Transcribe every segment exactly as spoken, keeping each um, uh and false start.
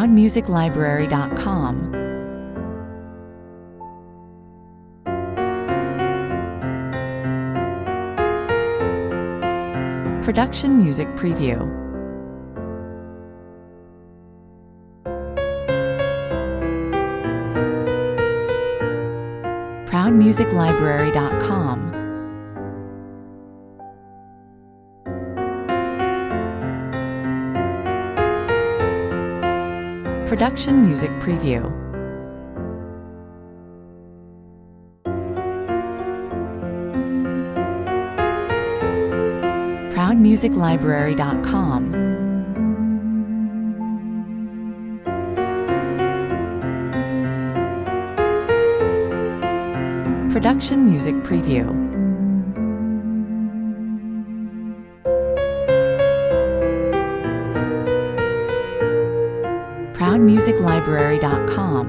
proud music library dot com. Production Music Preview. proud music library dot com. Production Music Preview. proud music library dot com. Production Music Preview. proud music library dot com.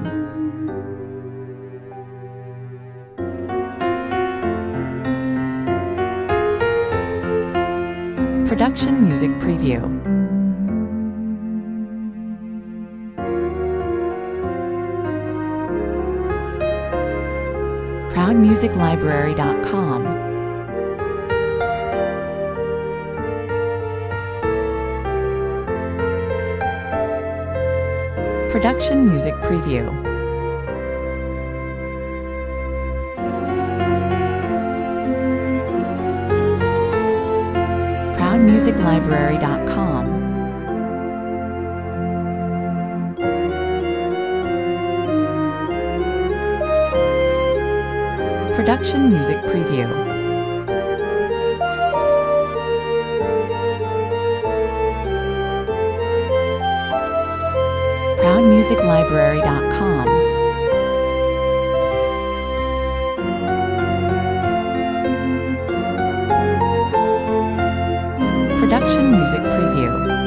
Production Music Preview. proud music library dot com. Production Music Preview. proud music library dot com. Production Music Preview. proud music library dot com. Production Music Preview.